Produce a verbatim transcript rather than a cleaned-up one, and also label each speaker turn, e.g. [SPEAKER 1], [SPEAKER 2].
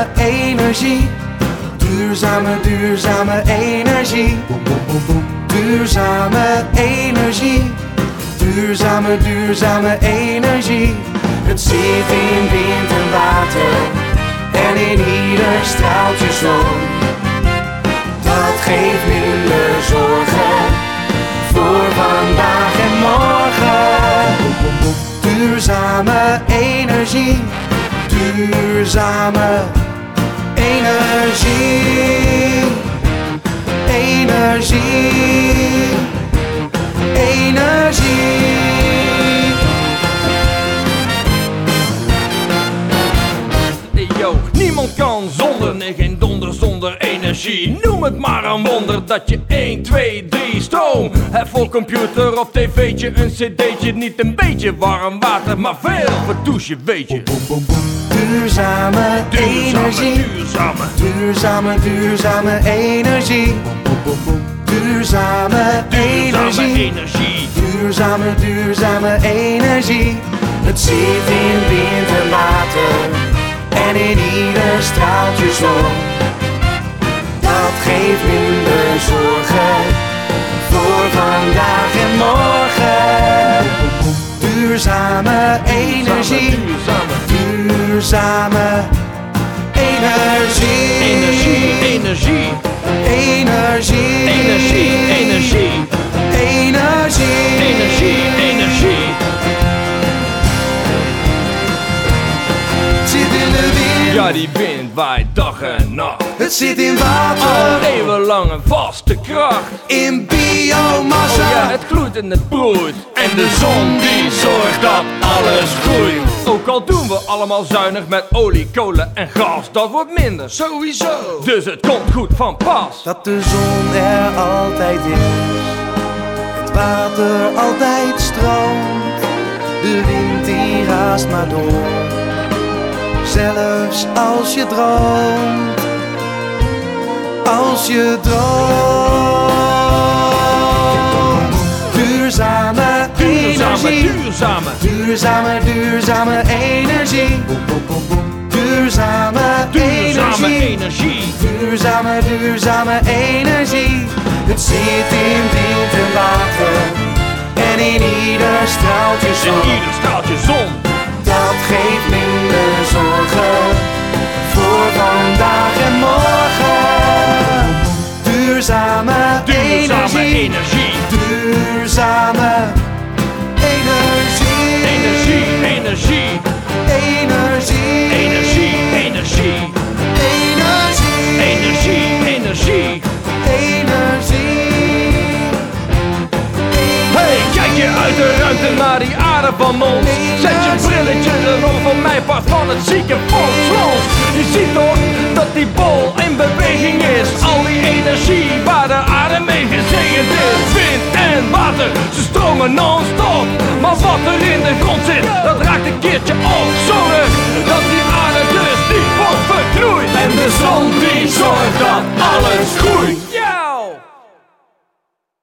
[SPEAKER 1] duurzame energie. Duurzame, duurzame energie. Duurzame energie. Duurzame, duurzame energie. Het zit in wind en water en in ieder straaltje zon. Dat geeft minder zorgen voor vandaag en morgen. Duurzame energie. Duurzame energie. Energie. Energie.
[SPEAKER 2] Yo, niemand kan zonder, nee geen donder zonder energie. Noem het maar een wonder dat je één, twee, drie stroom hebt voor computer of tv'tje, een cd'tje. Niet een beetje warm water, maar veel verdoesje, weet je.
[SPEAKER 1] Duurzame,
[SPEAKER 2] Duurzame,
[SPEAKER 1] energie.
[SPEAKER 2] duurzame,
[SPEAKER 1] Duurzame, duurzame energie. Duurzame,
[SPEAKER 2] duurzame
[SPEAKER 1] energie.
[SPEAKER 2] energie.
[SPEAKER 1] Duurzame, duurzame energie. Het zit in wind en water en in ieder straaltje zon. Dat geeft minder zorgen voor vandaag en morgen. Duurzame energie.
[SPEAKER 2] Duurzame,
[SPEAKER 1] Duurzame energie.
[SPEAKER 2] energie, energie,
[SPEAKER 1] Energie.
[SPEAKER 2] energie, energie,
[SPEAKER 1] Energie.
[SPEAKER 2] energie, energie.
[SPEAKER 1] Het zit in de wind.
[SPEAKER 2] Ja, die wind waait dag en nacht.
[SPEAKER 1] Het zit in
[SPEAKER 2] Al
[SPEAKER 1] water.
[SPEAKER 2] eeuwenlang een vaste kracht.
[SPEAKER 1] In
[SPEAKER 2] Oh ja,
[SPEAKER 1] biomassa.
[SPEAKER 2] het gloeit en het broeit. En de zon die zorgt dat alles groeit. Ook al doen we allemaal zuinig met olie, kolen en gas, dat wordt minder.
[SPEAKER 1] Sowieso.
[SPEAKER 2] Dus het komt goed van pas.
[SPEAKER 1] Dat de zon er altijd is. Het water altijd stroomt. De wind die raast maar door. Zelfs als je droomt. Als je droomt. Duurzame
[SPEAKER 2] Duurzame,
[SPEAKER 1] energie.
[SPEAKER 2] duurzame,
[SPEAKER 1] Duurzame, duurzame energie. Duurzame
[SPEAKER 2] duurzame
[SPEAKER 1] energie.
[SPEAKER 2] energie.
[SPEAKER 1] Duurzame, duurzame energie. Het zit in wind en water en in ieder straaltje
[SPEAKER 2] In
[SPEAKER 1] zon.
[SPEAKER 2] ieder straaltje zon.
[SPEAKER 1] Dat geeft minder zorgen voor vandaag en morgen. Duurzame,
[SPEAKER 2] Duurzame
[SPEAKER 1] energie.
[SPEAKER 2] energie.
[SPEAKER 1] Duurzame energie.
[SPEAKER 2] Energie, energie,
[SPEAKER 1] Energie.
[SPEAKER 2] energie, energie,
[SPEAKER 1] Energie.
[SPEAKER 2] energie, energie.
[SPEAKER 1] Energie.
[SPEAKER 2] Hey, kijk je uit de ruimte naar die aarde van ons. Zet je brilletje erom, van mij part van het zieke volkslos. Je ziet toch dat die bol in beweging is. Al die energie waar de aarde mee gezegend is. Wind en water, ze stromen non-stop. Maar wat er in de grond zit, dat raakt een keertje op. Zo